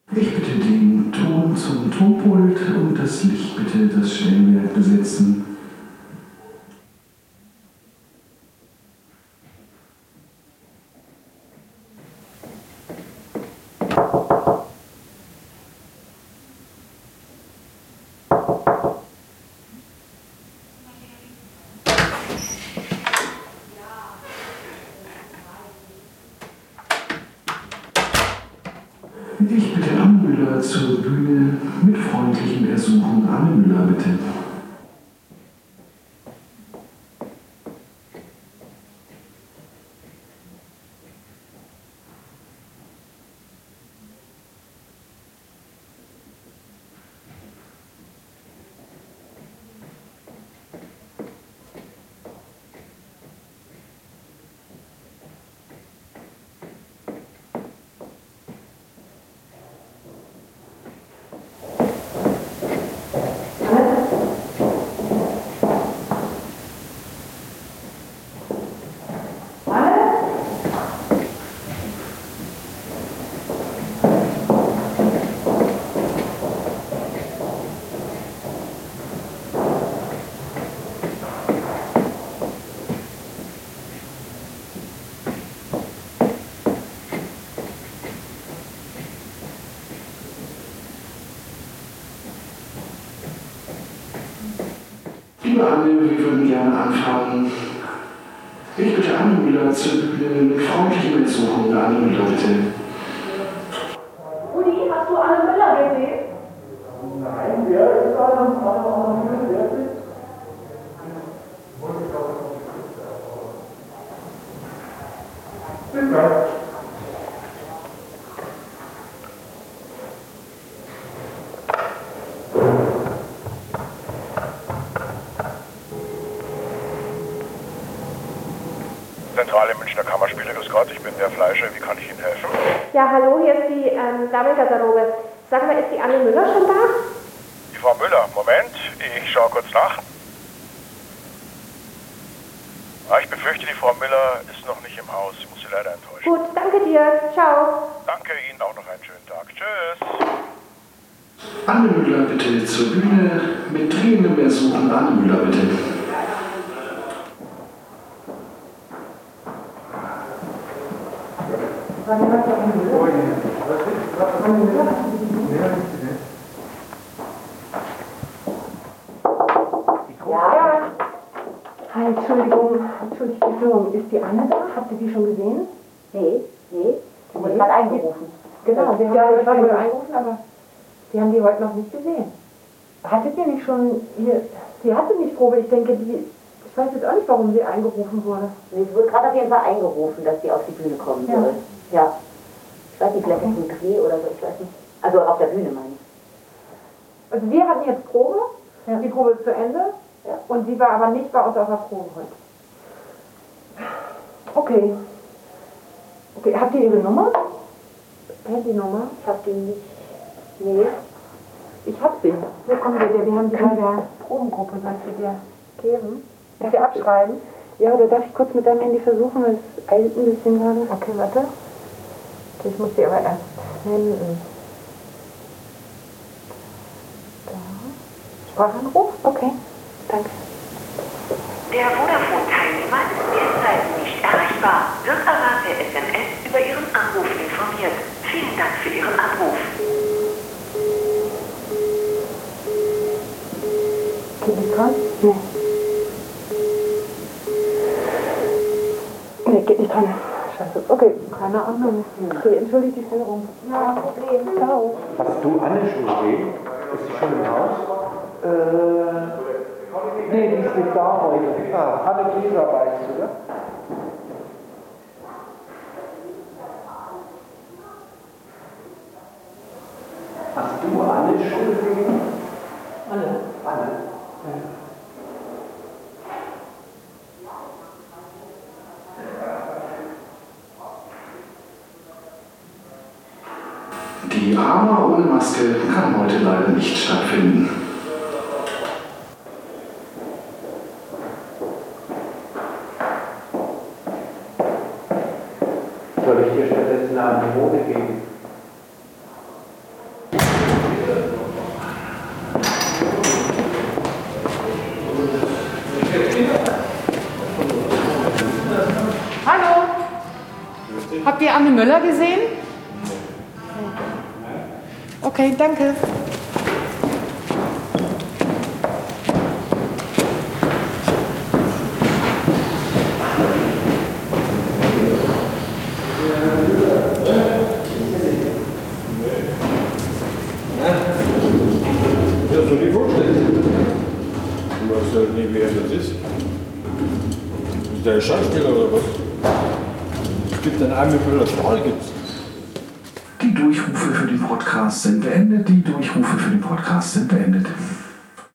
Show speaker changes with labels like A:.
A: Ich bitte den Ton zum Tonpult und das Licht bitte das Stellwerk besetzen. Ich bitte Anne Müller zur Bühne mit freundlichem Ersuchen. Anne Müller, bitte. Liebe Anne, wir würden gerne anfangen. Ich bitte Anne Müller zur Bühne mit freundlichem Ersuchen. Anne Müller, bitte.
B: Rudi, hast du Anne Müller gesehen?
C: Nein, wer ist da noch? Wer ist es? Bis gleich.
D: Zentrale Münchner Kammerspiele, grüß Gott, ich bin der Fleischer, wie kann ich Ihnen helfen?
B: Ja, hallo, hier ist die Damengarderobe. Sag mal, ist die Anne Müller schon da?
D: Die Frau Müller, Moment, ich schaue kurz nach. Ich befürchte, die Frau Müller ist noch nicht im Haus, ich muss Sie leider enttäuschen.
B: Gut, danke dir. Ciao.
D: Danke Ihnen, auch noch einen schönen Tag. Tschüss.
A: Anne Müller, bitte zur Bühne mit dringendem Ersuchen. Anne Müller, bitte.
B: Ja. Hi, Entschuldigung, ist die Anne da? Habt ihr die schon gesehen?
E: Nee. Die wurde gerade eingerufen.
B: Genau, wir haben die heute eingerufen, aber wir haben die heute noch nicht gesehen. Hattet ihr nicht schon hier, sie hatte nicht Probe, ich denke, ich weiß jetzt auch nicht, warum sie eingerufen wurde.
E: Nee, sie wurde gerade auf jeden Fall eingerufen, dass sie auf die Bühne kommen soll. Ja. Ich weiß nicht, vielleicht ist es ein Dreh oder so, ich weiß nicht. Also auf der Bühne meine ich.
B: Also wir hatten jetzt Probe, die Probe ist zu Ende und sie war aber nicht bei uns auf der Probe heute. Okay. Okay, habt ihr ihre Nummer? Handynummer?
E: Ich habe die nicht. Nee.
B: Ich hab sie. Hier kommen wir, wir haben sie bei der Probengruppe, soll ich sie dir geben? Darf ich abschreiben? Ja, oder darf ich kurz mit deinem Handy versuchen, weil es eilt ein bisschen gerade. Okay, warte. Okay, ich muss sie aber erst finden. Da. Sprachanruf? Okay, danke.
F: Der Vodafone-Teilnehmer ist derzeit nicht erreichbar. Wird aber per SMS über Ihren Anruf informiert. Vielen Dank für Ihren Anruf.
B: Geht nicht dran? Nee. Nee, geht nicht dran. Scheiße. Okay, keine Ahnung. Okay, entschuldigt die Störung. Ja, Problem. Ciao.
C: Hast du Anne schon gesehen? Ist sie schon im Haus? Nee, die ist nicht da heute. Anne Gläser weißt du, oder? Hast du Anne schon gesehen? Anne?
A: Die Ama ohne Maske kann heute leider nicht stattfinden.
C: Soll ich dir stattdessen eine Anemone geben?
B: Habt ihr Anne Müller gesehen? Okay, danke.
G: Ja, so die vorstellen. Du weißt halt nicht, wer das ist. Ist der ein Schauspieler oder was? Es gibt einen Armin Müller-Stahl, gibt's.
A: Die Durchrufe für den Podcast sind beendet. Die Durchrufe für den Podcast sind beendet.